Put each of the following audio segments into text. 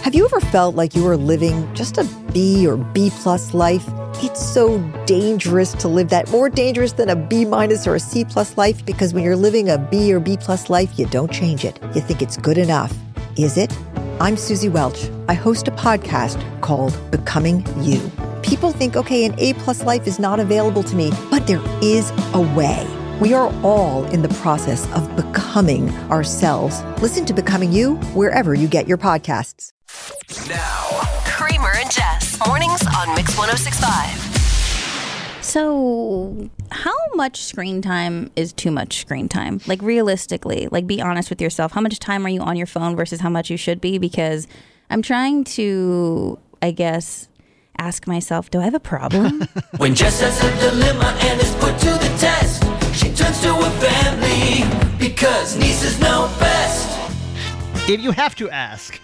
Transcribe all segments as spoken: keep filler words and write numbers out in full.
Have you ever felt like you were living just a B or B plus life? It's so dangerous to live that, more dangerous than a B minus or a C plus life, because when you're living a B or B plus life, you don't change it. You think it's good enough. Is it? I'm Susie Welch. I host a podcast called Becoming You. People think, okay, an A plus life is not available to me, but there is a way. We are all in the process of becoming ourselves. Listen to Becoming You wherever you get your podcasts. Now, Kramer and Jess, mornings on Mix one oh six point five. So, how much screen time is too much screen time? Like, realistically, like, be honest with yourself. How much time are you on your phone versus how much you should be? Because I'm trying to, I guess, ask myself, do I have a problem? When Jess has a dilemma and is put to the test, she turns to her family because nieces know best. If you have to ask.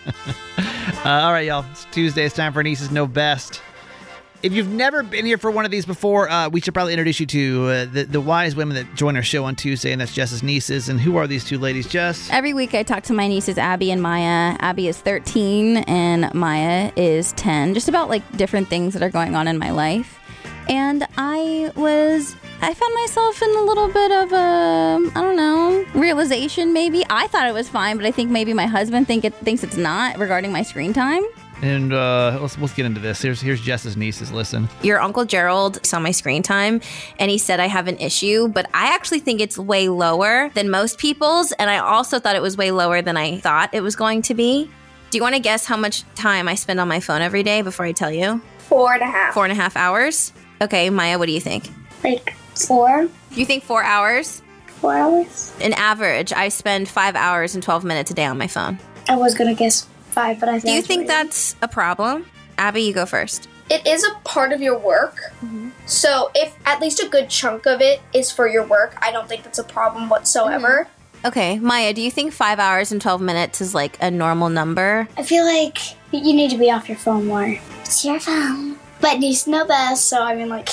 uh, all right, y'all. It's Tuesday. It's time for Nieces Know Best. If you've never been here for one of these before, uh, we should probably introduce you to uh, the, the wise women that join our show on Tuesday, and that's Jess's nieces. And who are these two ladies, Jess? Every week I talk to my nieces, Abby and Maya. Abby is thirteen and Maya is ten. Just about like different things that are going on in my life. And I was... I found myself in a little bit of a, I don't know, realization maybe. I thought it was fine, but I think maybe my husband think it, thinks it's not regarding my screen time. And uh, let's let's get into this. Here's here's Jess's nieces. Listen. Your Uncle Gerald saw my screen time, and he said I have an issue, but I actually think it's way lower than most people's, and I also thought it was way lower than I thought it was going to be. Do you want to guess how much time I spend on my phone every day before I tell you? Four and a half. Four and a half hours? Okay, Maya, what do you think? Like four. You think four hours? Four hours. In average, I spend five hours and twelve minutes a day on my phone. I was going to guess five, but I think Do you think that's a problem? Abby, you go first. It is a part of your work. Mm-hmm. So if at least a good chunk of it is for your work, I don't think that's a problem whatsoever. Mm-hmm. Okay, Maya, do you think five hours and twelve minutes is like a normal number? I feel like you need to be off your phone more. It's your phone. But nieces know best, so I mean, like,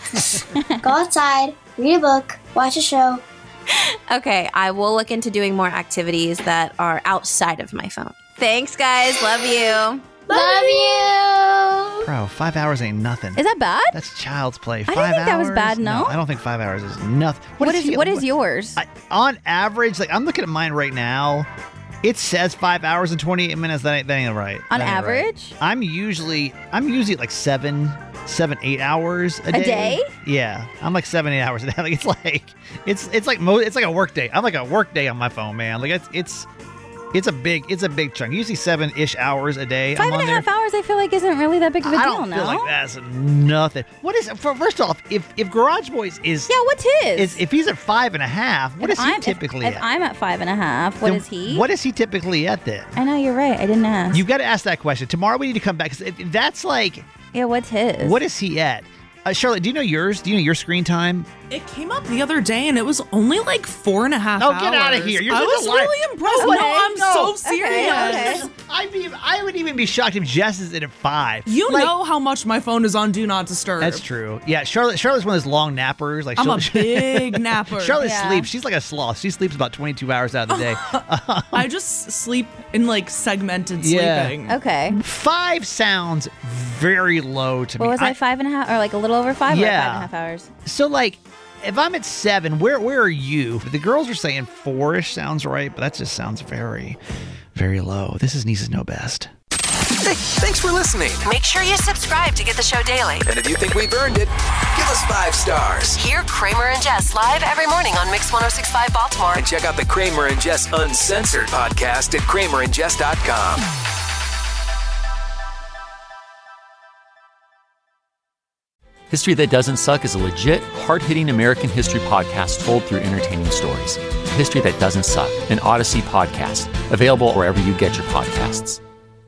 go outside, read a book, watch a show. Okay, I will look into doing more activities that are outside of my phone. Thanks, guys. Love you. Love, Love you. Bro, five hours ain't nothing. Is that bad? That's child's play. Five I didn't think hours? that was bad, no? no. I don't think five hours is nothing. What, what is, he, what is yours? I, on average, like I'm looking at mine right now. It says five hours and twenty-eight minutes. That ain't, that ain't right. On that ain't average? Right. I'm usually I'm usually like seven, seven, eight hours a, a day. A day? Yeah, I'm like seven, eight hours a day. Like it's like it's it's like mo- it's like a work day. I'm like a work day on my phone, man. Like it's it's it's a big it's a big chunk. Usually seven ish hours a day. Five I'm and on a half there. hours. I feel like isn't really that big of a I deal don't now. feel like that's nothing. What is for first off? If if Garage Boys is yeah, what's his? Is, if he's at five and a half, what if is he I'm, typically if, at? If I'm at five and a half, what then is he? What is he typically at then? I know, you're right. I didn't ask. You've got to ask that question. Tomorrow we need to come back. Cause that's like... Yeah, what's his? What is he at? Uh, Charlotte, do you know yours? Do you know your screen time? It came up the other day, and it was only like four and a half oh, hours. Oh, get out of here. You're I was liar. really impressed. No, no, way. I'm no. so serious. Okay, okay. I'd be, I would even be shocked if Jess is in at five. You like, know how much my phone is on Do Not Disturb. That's true. Yeah, Charlotte. Charlotte's one of those long nappers. Like I'm a she, big napper. Charlotte yeah. sleeps. She's like a sloth. She sleeps about twenty-two hours out of the day. I just sleep in like segmented yeah. sleeping. Okay. Five sounds very low to what me. What was I, I five and a half, or like a little over five? Yeah. Or five and a half hours. So like, if I'm at seven, where where are you? The girls are saying four-ish sounds right, but that just sounds very, very low. This is Nieces Know Best. Hey, thanks for listening. Make sure you subscribe to get the show daily. And if you think we've earned it, give us five stars. Hear Kramer and Jess live every morning on Mix one oh six point five Baltimore. And check out the Kramer and Jess Uncensored podcast at kramer and jess dot com. History That Doesn't Suck is a legit, hard-hitting American history podcast told through entertaining stories. History That Doesn't Suck, an Odyssey podcast, available wherever you get your podcasts.